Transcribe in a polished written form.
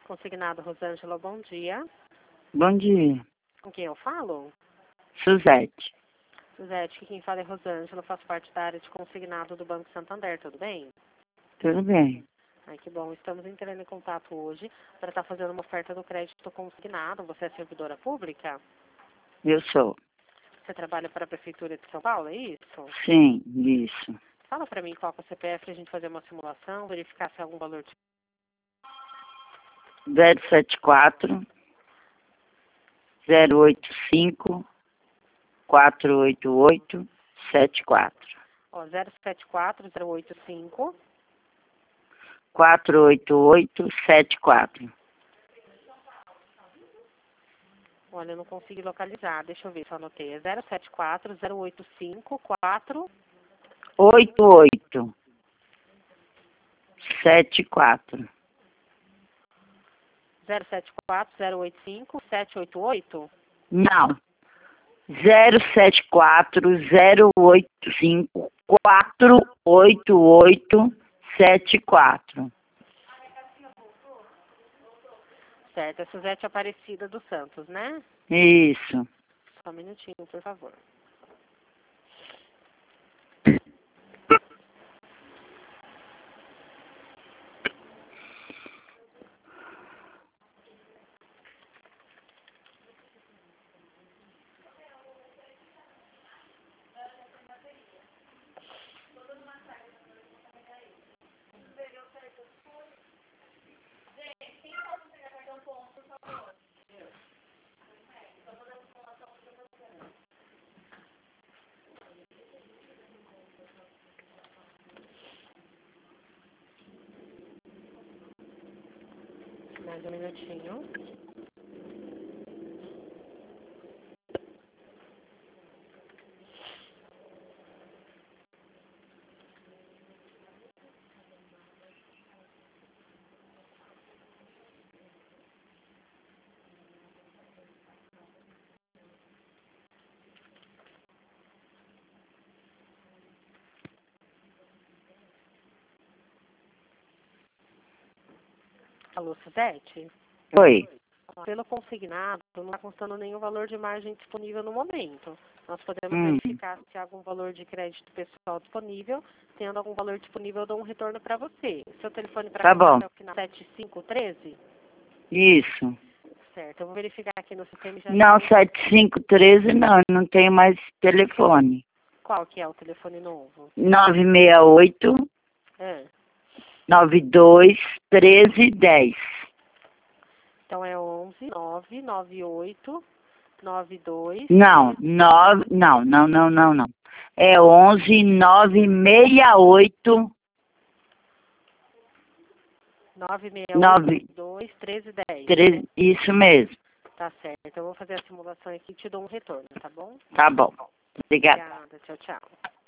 Consignado Rosângela, bom dia. Bom dia. Com quem eu falo? Suzete. Suzete, quem fala é Rosângela, faço parte da área de consignado do Banco Santander, tudo bem? Tudo bem. Ai, que bom. Estamos entrando em contato hoje para estar fazendo uma oferta do crédito consignado. Você é servidora pública? Eu sou. Você trabalha para a Prefeitura de São Paulo, é isso? Sim, isso. Fala para mim qual que é o CPF para a gente fazer uma simulação, verificar se há algum valor de... 074 085 488 74. Ó, 074 085 488 74. Olha, eu não consigo localizar. Deixa eu ver se eu anotei. É 074 085 4... 88 74. 074 085 788? Não. 074 085 488 74. Certo, é Suzete Aparecida dos Santos, né? Isso. Só um minutinho, por favor. Mais um minutinho. Alô, Suzete? Oi. Pelo consignado, não está constando nenhum valor de margem disponível no momento. Nós podemos verificar se há algum valor de crédito pessoal disponível. Tendo algum valor disponível, eu dou um retorno para você. Seu telefone para Tá bom. contato é o final 7513? Isso. Certo, eu vou verificar aqui no sistema e já... Não, 7513 não tenho mais telefone. Qual que é o telefone novo? 968 É. 92 13 10. Então é 11 998 92... Não. É 11 968 9 968 1310. 13. Isso mesmo. Tá certo, eu vou fazer a simulação aqui e te dou um retorno, tá bom? Tá bom. Obrigada. Obrigada, tchau, tchau.